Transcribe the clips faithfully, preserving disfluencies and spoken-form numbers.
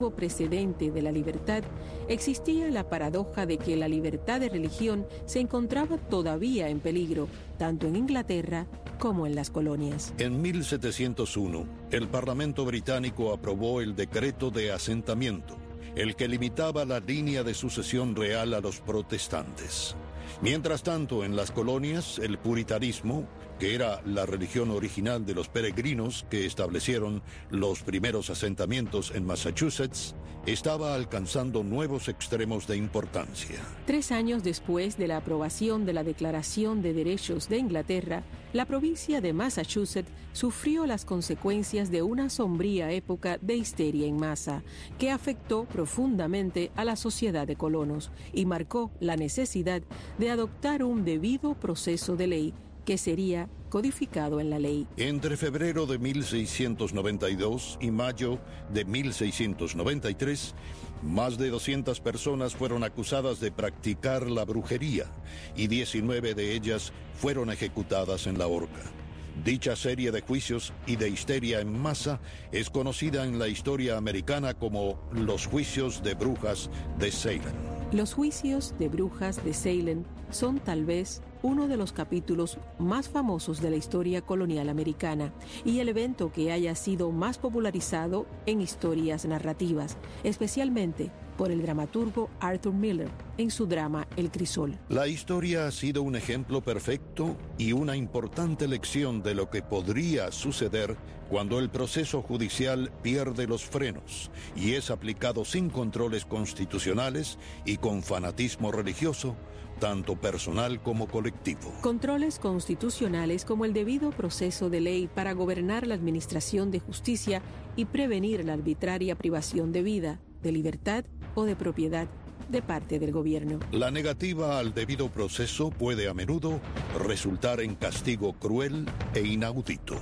precedente de la libertad, existía la paradoja de que la libertad de religión se encontraba todavía en peligro, tanto en Inglaterra como en las colonias. En mil setecientos uno, el Parlamento británico aprobó el Decreto de Asentamiento, el que limitaba la línea de sucesión real a los protestantes. Mientras tanto, en las colonias, el puritanismo, que era la religión original de los peregrinos que establecieron los primeros asentamientos en Massachusetts, estaba alcanzando nuevos extremos de importancia. Tres años después de la aprobación de la Declaración de Derechos de Inglaterra, la provincia de Massachusetts sufrió las consecuencias de una sombría época de histeria en masa, que afectó profundamente a la sociedad de colonos y marcó la necesidad de adoptar un debido proceso de ley que sería codificado en la ley. Entre febrero de mil seiscientos noventa y dos y mayo de mil seiscientos noventa y tres, más de doscientas personas fueron acusadas de practicar la brujería y diecinueve de ellas fueron ejecutadas en la horca. Dicha serie de juicios y de histeria en masa es conocida en la historia americana como los juicios de brujas de Salem. Los juicios de brujas de Salem son tal vez uno de los capítulos más famosos de la historia colonial americana y el evento que haya sido más popularizado en historias narrativas, especialmente por el dramaturgo Arthur Miller en su drama El Crisol. La historia ha sido un ejemplo perfecto y una importante lección de lo que podría suceder cuando el proceso judicial pierde los frenos y es aplicado sin controles constitucionales y con fanatismo religioso, tanto personal como colectivo. Controles constitucionales como el debido proceso de ley para gobernar la administración de justicia y prevenir la arbitraria privación de vida, de libertad o de propiedad de parte del gobierno. La negativa al debido proceso puede a menudo resultar en castigo cruel e inaudito.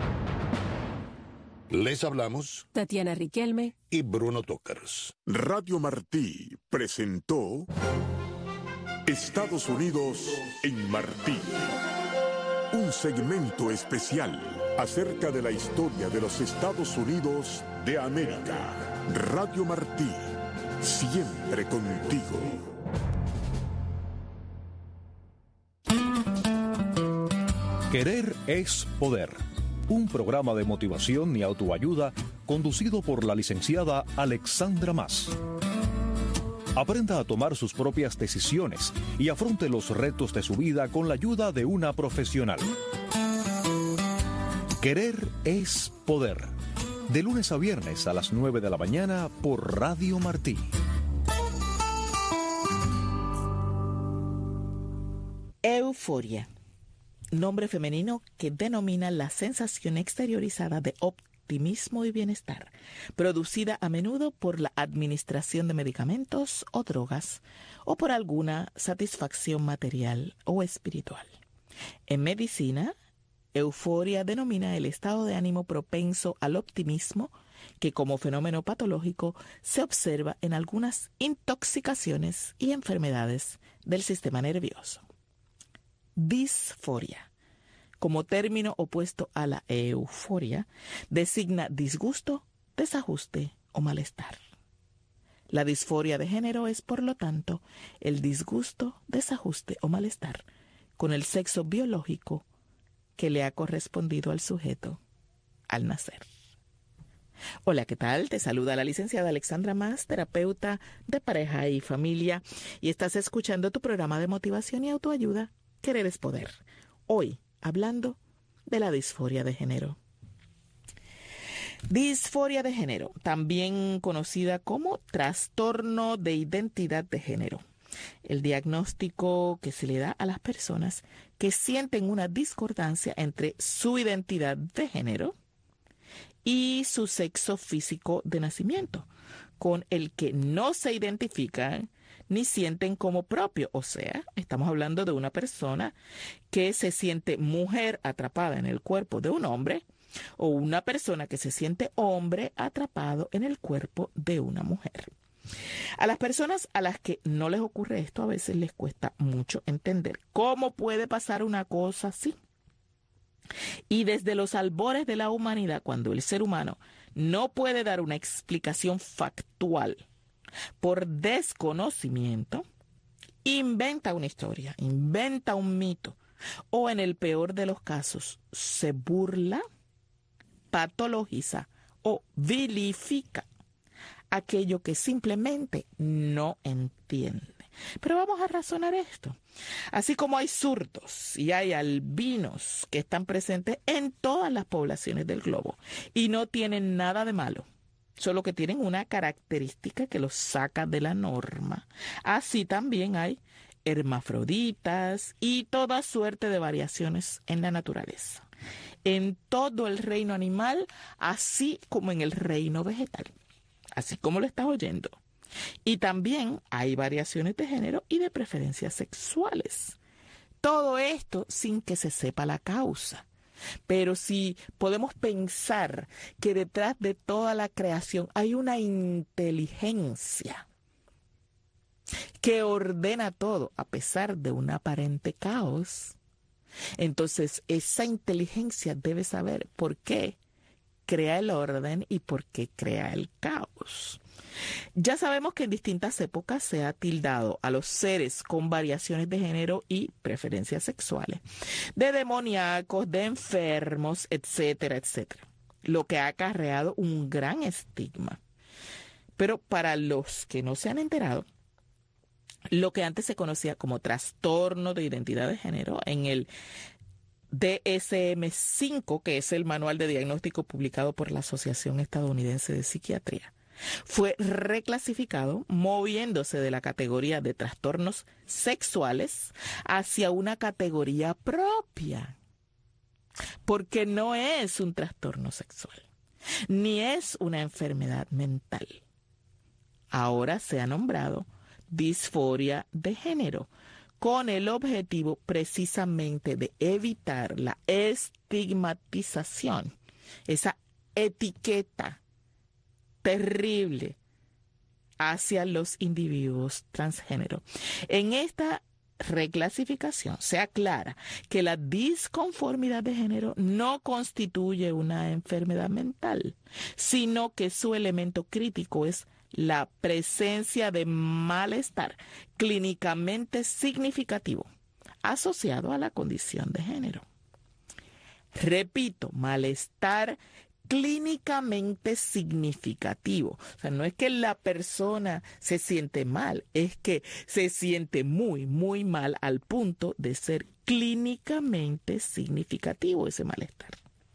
Les hablamos Tatiana Riquelme y Bruno Tokars. Radio Martí presentó Estados Unidos en Martí. Un segmento especial acerca de la historia de los Estados Unidos de América. Radio Martí, siempre contigo. Querer es poder. Un programa de motivación y autoayuda conducido por la licenciada Alexandra Mas. Aprenda a tomar sus propias decisiones y afronte los retos de su vida con la ayuda de una profesional. Querer es poder. De lunes a viernes a las nueve de la mañana por Radio Martí. Euforia. Nombre femenino que denomina la sensación exteriorizada de optimismo y bienestar, producida a menudo por la administración de medicamentos o drogas o por alguna satisfacción material o espiritual. En medicina, euforia denomina el estado de ánimo propenso al optimismo que como fenómeno patológico se observa en algunas intoxicaciones y enfermedades del sistema nervioso. Disforia, como término opuesto a la euforia, designa disgusto, desajuste o malestar. La disforia de género es, por lo tanto, el disgusto, desajuste o malestar con el sexo biológico que le ha correspondido al sujeto al nacer. Hola, ¿qué tal? Te saluda la licenciada Alexandra Mas, terapeuta de pareja y familia, y estás escuchando tu programa de motivación y autoayuda, Querer es Poder. Hoy, hablando de la disforia de género. Disforia de género, también conocida como trastorno de identidad de género. El diagnóstico que se le da a las personas que sienten una discordancia entre su identidad de género y su sexo físico de nacimiento, con el que no se identifican ni sienten como propio. O sea, estamos hablando de una persona que se siente mujer atrapada en el cuerpo de un hombre o una persona que se siente hombre atrapado en el cuerpo de una mujer. A las personas a las que no les ocurre esto, a veces les cuesta mucho entender cómo puede pasar una cosa así. Y desde los albores de la humanidad, cuando el ser humano no puede dar una explicación factual por desconocimiento, inventa una historia, inventa un mito, o en el peor de los casos, se burla, patologiza o vilifica aquello que simplemente no entiende. Pero vamos a razonar esto. Así como hay zurdos y hay albinos que están presentes en todas las poblaciones del globo y no tienen nada de malo, solo que tienen una característica que los saca de la norma, así también hay hermafroditas y toda suerte de variaciones en la naturaleza, en todo el reino animal, así como en el reino vegetal, así como lo estás oyendo. Y también hay variaciones de género y de preferencias sexuales. Todo esto sin que se sepa la causa. Pero si podemos pensar que detrás de toda la creación hay una inteligencia que ordena todo a pesar de un aparente caos, entonces esa inteligencia debe saber por qué crea el orden y por qué crea el caos. Ya sabemos que en distintas épocas se ha tildado a los seres con variaciones de género y preferencias sexuales de demoníacos, de enfermos, etcétera, etcétera, lo que ha acarreado un gran estigma. Pero para los que no se han enterado, lo que antes se conocía como trastorno de identidad de género en el D S M cinco, que es el manual de diagnóstico publicado por la Asociación Estadounidense de Psiquiatría, fue reclasificado moviéndose de la categoría de trastornos sexuales hacia una categoría propia, porque no es un trastorno sexual, ni es una enfermedad mental. Ahora se ha nombrado disforia de género, con el objetivo precisamente de evitar la estigmatización, esa etiqueta terrible hacia los individuos transgénero. En esta reclasificación se aclara que la disconformidad de género no constituye una enfermedad mental, sino que su elemento crítico es la presencia de malestar clínicamente significativo asociado a la condición de género. Repito, malestar clínicamente significativo. O sea, no es que la persona se siente mal, es que se siente muy, muy mal al punto de ser clínicamente significativo ese malestar.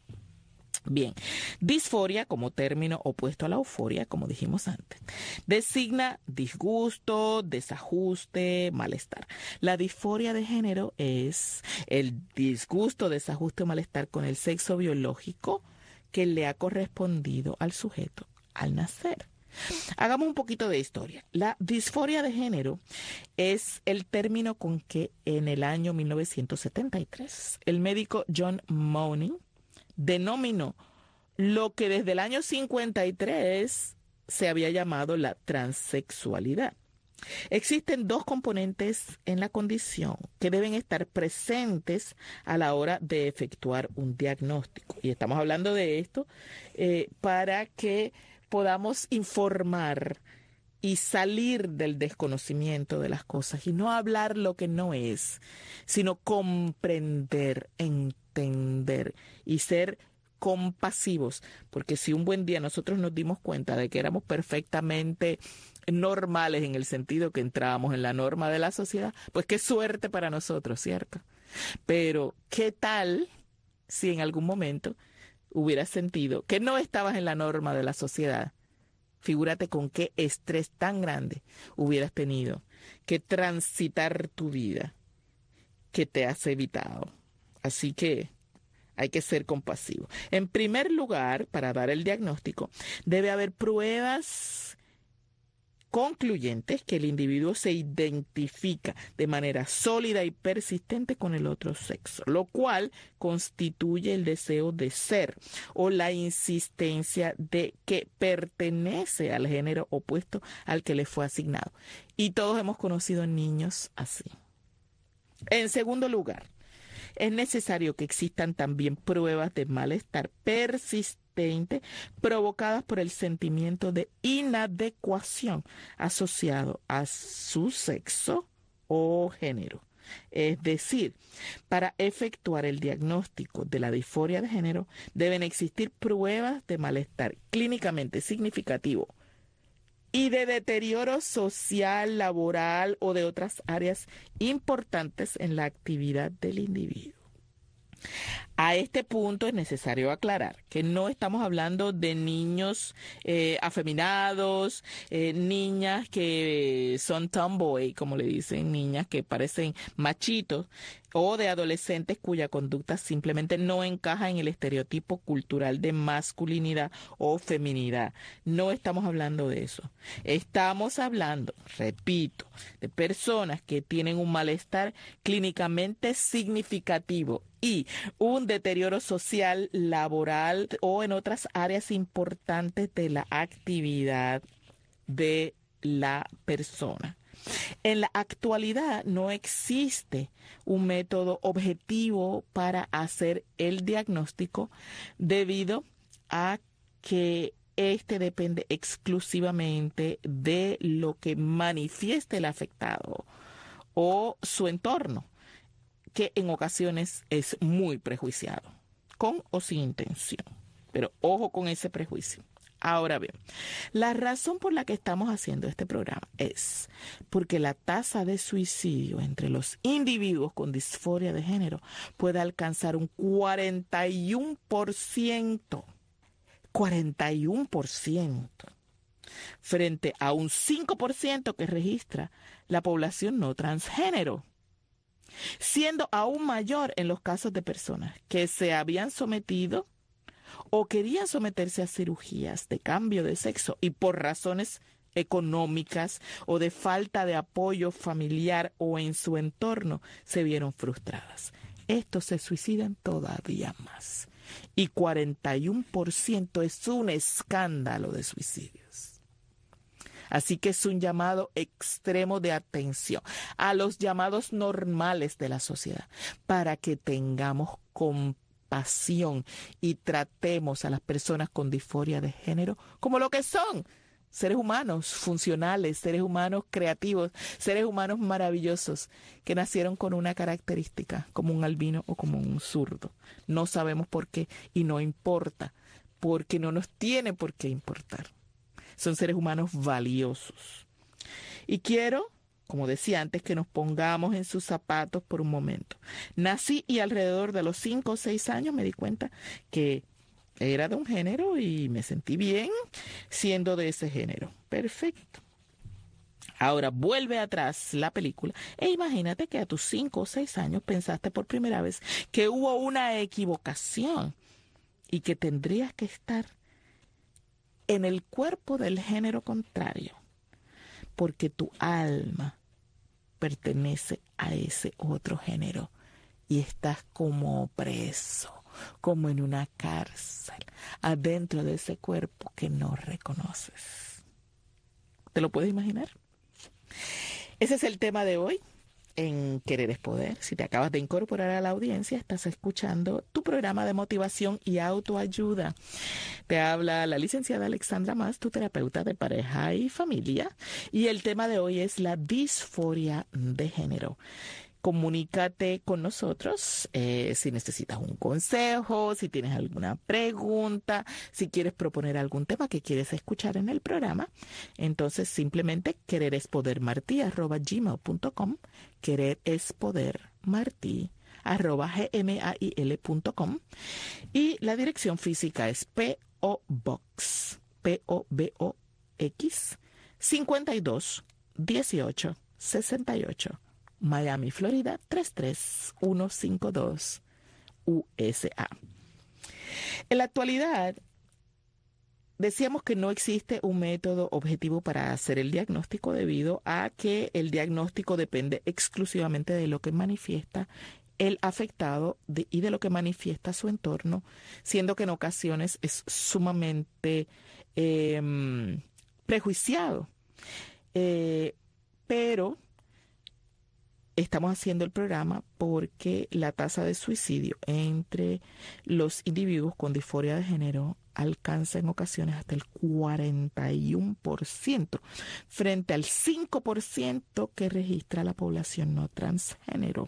Bien, disforia como término opuesto a la euforia, como dijimos antes, designa disgusto, desajuste, malestar. La disforia de género es el disgusto, desajuste o malestar con el sexo biológico que le ha correspondido al sujeto al nacer. Hagamos un poquito de historia. La disforia de género es el término con que en el año mil novecientos setenta y tres el médico John Mowney denominó lo que desde el año cincuenta y tres se había llamado la transexualidad. Existen dos componentes en la condición que deben estar presentes a la hora de efectuar un diagnóstico. Y estamos hablando de esto eh, para que podamos informar y salir del desconocimiento de las cosas y no hablar lo que no es, sino comprender, entender y ser compasivos, porque si un buen día nosotros nos dimos cuenta de que éramos perfectamente normales en el sentido que entrábamos en la norma de la sociedad, pues qué suerte para nosotros, ¿cierto? Pero ¿qué tal si en algún momento hubieras sentido que no estabas en la norma de la sociedad? Figúrate con qué estrés tan grande hubieras tenido que transitar tu vida que te has evitado. Así que hay que ser compasivo. En primer lugar, para dar el diagnóstico, debe haber pruebas concluyentes que el individuo se identifica de manera sólida y persistente con el otro sexo, lo cual constituye el deseo de ser o la insistencia de que pertenece al género opuesto al que le fue asignado. Y todos hemos conocido niños así. En segundo lugar, es necesario que existan también pruebas de malestar persistente veinte provocadas por el sentimiento de inadecuación asociado a su sexo o género. Es decir, para efectuar el diagnóstico de la disforia de género deben existir pruebas de malestar clínicamente significativo y de deterioro social, laboral o de otras áreas importantes en la actividad del individuo. A este punto es necesario aclarar que no estamos hablando de niños eh, afeminados, eh, niñas que son tomboy, como le dicen, niñas que parecen machitos, o de adolescentes cuya conducta simplemente no encaja en el estereotipo cultural de masculinidad o feminidad. No estamos hablando de eso. Estamos hablando, repito, de personas que tienen un malestar clínicamente significativo y un deterioro social, laboral o en otras áreas importantes de la actividad de la persona. En la actualidad no existe un método objetivo para hacer el diagnóstico debido a que este depende exclusivamente de lo que manifieste el afectado o su entorno, que en ocasiones es muy prejuiciado, con o sin intención. Pero ojo con ese prejuicio. Ahora bien, la razón por la que estamos haciendo este programa es porque la tasa de suicidio entre los individuos con disforia de género puede alcanzar un cuarenta y uno por ciento. cuarenta y uno por ciento. Frente a un cinco por ciento que registra la población no transgénero, siendo aún mayor en los casos de personas que se habían sometido o querían someterse a cirugías de cambio de sexo y por razones económicas o de falta de apoyo familiar o en su entorno se vieron frustradas. Estos se suicidan todavía más. Y cuarenta y uno por ciento es un escándalo de suicidios. Así que es un llamado extremo de atención a los llamados normales de la sociedad para que tengamos compasión pasión y tratemos a las personas con disforia de género como lo que son, seres humanos funcionales, seres humanos creativos, seres humanos maravillosos que nacieron con una característica como un albino o como un zurdo. No sabemos por qué y no importa, porque no nos tiene por qué importar. Son seres humanos valiosos. Y quiero, como decía antes, que nos pongamos en sus zapatos por un momento. Nací y alrededor de los cinco o seis años me di cuenta que era de un género y me sentí bien siendo de ese género. Perfecto. Ahora vuelve atrás la película e imagínate que a tus cinco o seis años pensaste por primera vez que hubo una equivocación y que tendrías que estar en el cuerpo del género contrario, porque tu alma pertenece a ese otro género y estás como preso, como en una cárcel, adentro de ese cuerpo que no reconoces. ¿Te lo puedes imaginar? Ese es el tema de hoy en Querer es Poder. Si te acabas de incorporar a la audiencia, estás escuchando tu programa de motivación y autoayuda. Te habla la licenciada Alexandra Mas, tu terapeuta de pareja y familia. Y el tema de hoy es la disforia de género. Comunícate con nosotros eh, si necesitas un consejo, si tienes alguna pregunta, si quieres proponer algún tema que quieres escuchar en el programa. Entonces simplemente quererespodermartí arroba gmail punto com, quererespodermartí arroba gmail punto com, y la dirección física es P O Box, P O B O X, cincuenta y dos dieciocho sesenta y ocho, Miami, Florida, tres tres uno cinco dos, U S A. En la actualidad, decíamos que no existe un método objetivo para hacer el diagnóstico debido a que el diagnóstico depende exclusivamente de lo que manifiesta el afectado de, y de lo que manifiesta su entorno, siendo que en ocasiones es sumamente eh, prejuiciado. Eh, pero estamos haciendo el programa porque la tasa de suicidio entre los individuos con disforia de género alcanza en ocasiones hasta el cuarenta y uno por ciento frente al cinco por ciento que registra la población no transgénero.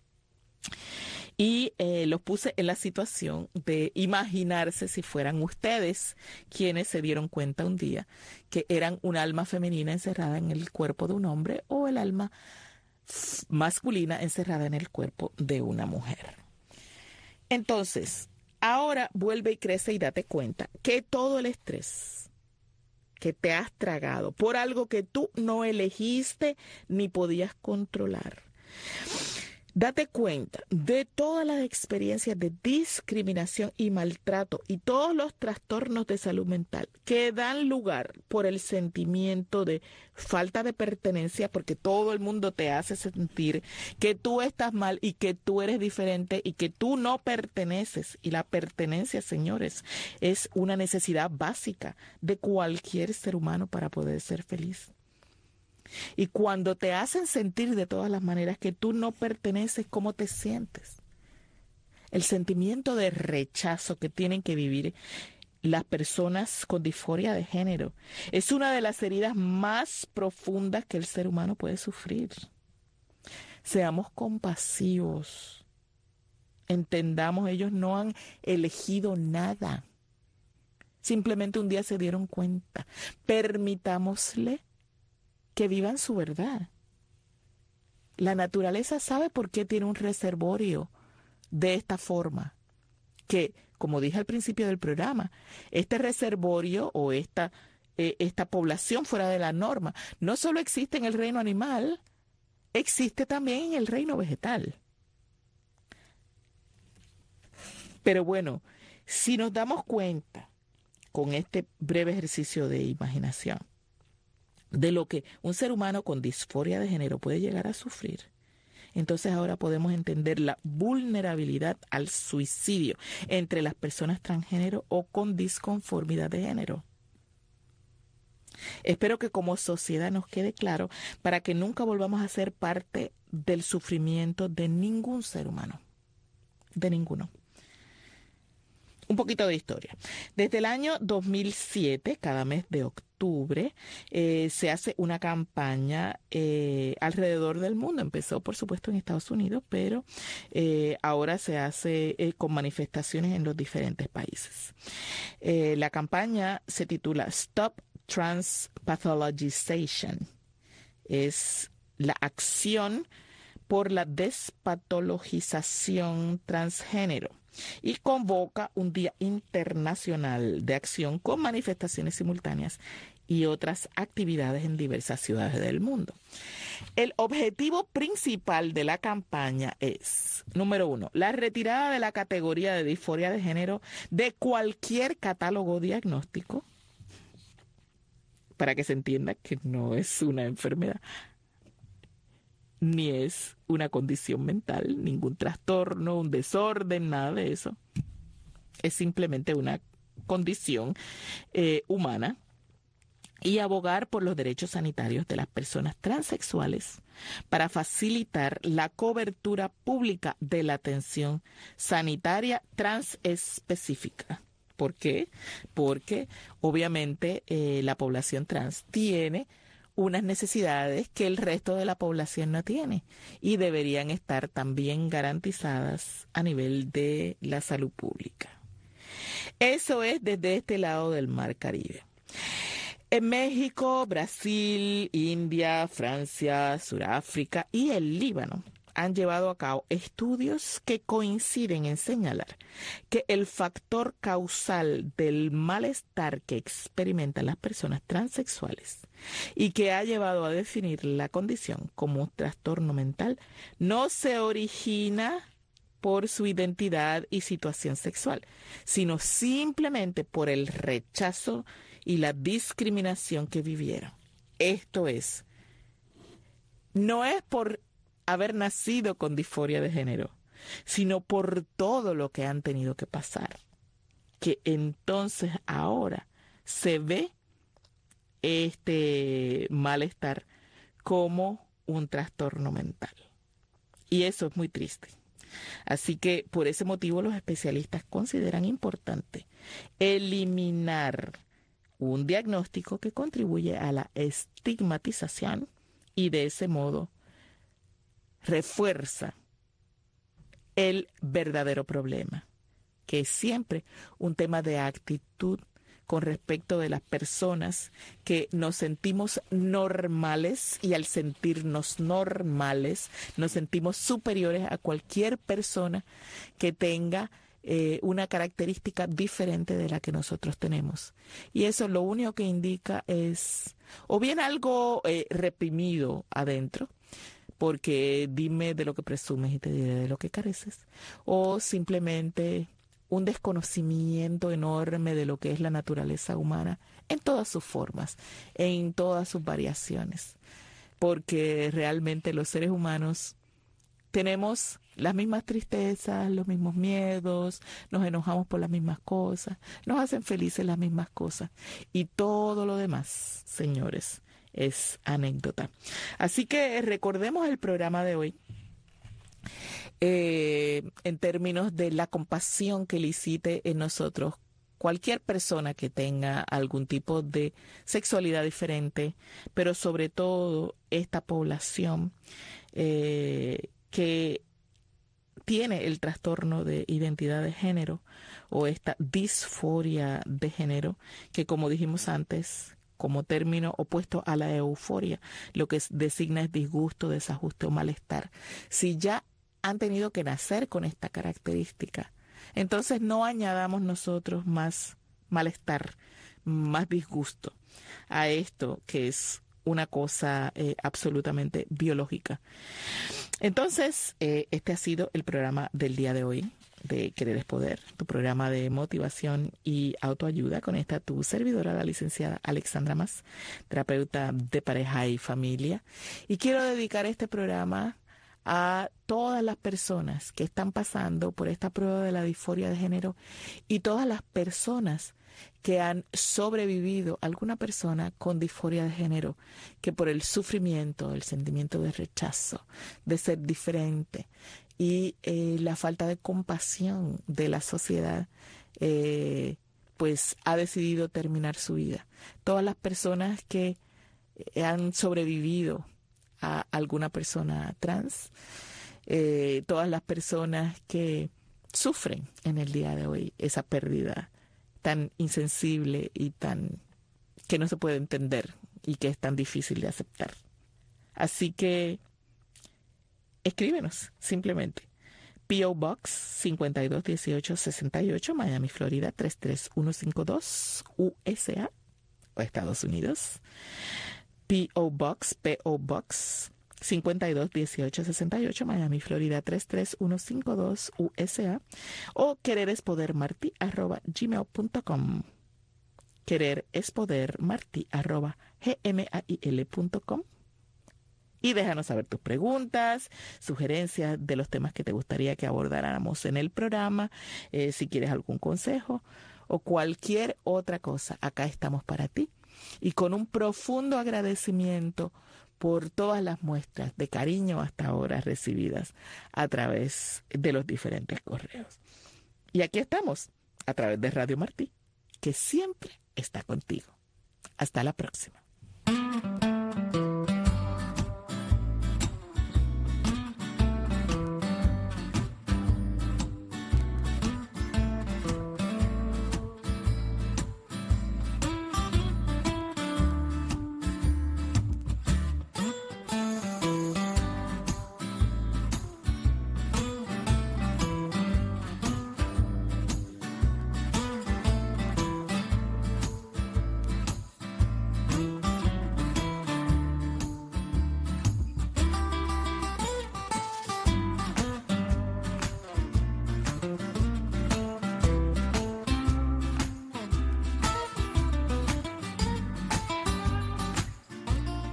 Y eh, los puse en la situación de imaginarse si fueran ustedes quienes se dieron cuenta un día que eran un alma femenina encerrada en el cuerpo de un hombre o el alma masculina encerrada en el cuerpo de una mujer. Entonces, ahora vuelve y crece y date cuenta que todo el estrés que te has tragado por algo que tú no elegiste ni podías controlar, date cuenta de todas las experiencias de discriminación y maltrato y todos los trastornos de salud mental que dan lugar por el sentimiento de falta de pertenencia, porque todo el mundo te hace sentir que tú estás mal y que tú eres diferente y que tú no perteneces. Y la pertenencia, señores, es una necesidad básica de cualquier ser humano para poder ser feliz. Y cuando te hacen sentir de todas las maneras que tú no perteneces, ¿cómo te sientes? El sentimiento de rechazo que tienen que vivir las personas con disforia de género es una de las heridas más profundas que el ser humano puede sufrir. Seamos compasivos. Entendamos, ellos no han elegido nada. Simplemente un día se dieron cuenta. Permitámosle que vivan su verdad. La naturaleza sabe por qué tiene un reservorio de esta forma. Que, como dije al principio del programa, este reservorio o esta, eh, esta población fuera de la norma no solo existe en el reino animal, existe también en el reino vegetal. Pero bueno, si nos damos cuenta con este breve ejercicio de imaginación de lo que un ser humano con disforia de género puede llegar a sufrir, entonces ahora podemos entender la vulnerabilidad al suicidio entre las personas transgénero o con disconformidad de género. Espero que como sociedad nos quede claro para que nunca volvamos a ser parte del sufrimiento de ningún ser humano, de ninguno. Un poquito de historia. Desde el año dos mil siete, cada mes de octubre, eh, se hace una campaña eh, alrededor del mundo. Empezó, por supuesto, en Estados Unidos, pero eh, ahora se hace eh, con manifestaciones en los diferentes países. Eh, la campaña se titula Stop Trans Pathologization. Es la acción por la despatologización transgénero. Y convoca un Día Internacional de Acción con manifestaciones simultáneas y otras actividades en diversas ciudades del mundo. El objetivo principal de la campaña es, número uno, la retirada de la categoría de disforia de género de cualquier catálogo diagnóstico, para que se entienda que no es una enfermedad, ni es una condición mental, ningún trastorno, un desorden, nada de eso. Es simplemente una condición eh, humana. Y abogar por los derechos sanitarios de las personas transexuales para facilitar la cobertura pública de la atención sanitaria transespecífica. ¿Por qué? Porque obviamente eh, la población trans tiene unas necesidades que el resto de la población no tiene y deberían estar también garantizadas a nivel de la salud pública. Eso es desde este lado del Mar Caribe. En México, Brasil, India, Francia, Sudáfrica y el Líbano han llevado a cabo estudios que coinciden en señalar que el factor causal del malestar que experimentan las personas transexuales y que ha llevado a definir la condición como un trastorno mental no se origina por su identidad y situación sexual, sino simplemente por el rechazo y la discriminación que vivieron. Esto es, no es por haber nacido con disforia de género, sino por todo lo que han tenido que pasar, que entonces ahora se ve este malestar como un trastorno mental. Y eso es muy triste. Así que por ese motivo los especialistas consideran importante eliminar un diagnóstico que contribuye a la estigmatización y de ese modo refuerza el verdadero problema, que es siempre un tema de actitud con respecto de las personas que nos sentimos normales, y al sentirnos normales nos sentimos superiores a cualquier persona que tenga eh, una característica diferente de la que nosotros tenemos. Y eso lo único que indica es o bien algo eh, reprimido adentro, porque dime de lo que presumes y te diré de lo que careces, o simplemente un desconocimiento enorme de lo que es la naturaleza humana en todas sus formas, en todas sus variaciones, porque realmente los seres humanos tenemos las mismas tristezas, los mismos miedos, nos enojamos por las mismas cosas, nos hacen felices las mismas cosas, y todo lo demás, señores, es anécdota. Así que recordemos el programa de hoy. Eh, en términos de la compasión que licite en nosotros cualquier persona que tenga algún tipo de sexualidad diferente, pero sobre todo esta población eh, que tiene el trastorno de identidad de género o esta disforia de género, que como dijimos antes, como término opuesto a la euforia, lo que designa es disgusto, desajuste o malestar. Si ya han tenido que nacer con esta característica, entonces no añadamos nosotros más malestar, más disgusto a esto que es una cosa eh, absolutamente biológica. Entonces, eh, este ha sido el programa del día de hoy de Querer es Poder, tu programa de motivación y autoayuda, con esta tu servidora, la licenciada Alexandra Mas, terapeuta de pareja y familia. Y quiero dedicar este programa a todas las personas que están pasando por esta prueba de la disforia de género y todas las personas que han sobrevivido, alguna persona con disforia de género, que por el sufrimiento, el sentimiento de rechazo, de ser diferente y eh, la falta de compasión de la sociedad, eh, pues ha decidido terminar su vida. Todas las personas que han sobrevivido a alguna persona trans, eh, todas las personas que sufren en el día de hoy esa pérdida tan insensible y tan que no se puede entender y que es tan difícil de aceptar. Así que escríbenos simplemente. P O Box cincuenta y dos dieciocho sesenta y ocho, Miami, Florida tres tres uno cinco dos, U S A o Estados Unidos. P O Box, P O Box cincuenta y dos dieciocho sesenta y ocho, Miami, Florida tres tres uno cinco dos, U S A, o quererespodermarti arroba gmail punto com. quererespodermarti arroba gmail punto com. Y déjanos saber tus preguntas, sugerencias de los temas que te gustaría que abordáramos en el programa, eh, si quieres algún consejo o cualquier otra cosa. Acá estamos para ti, y con un profundo agradecimiento por todas las muestras de cariño hasta ahora recibidas a través de los diferentes correos. Y aquí estamos, a través de Radio Martí, que siempre está contigo. Hasta la próxima.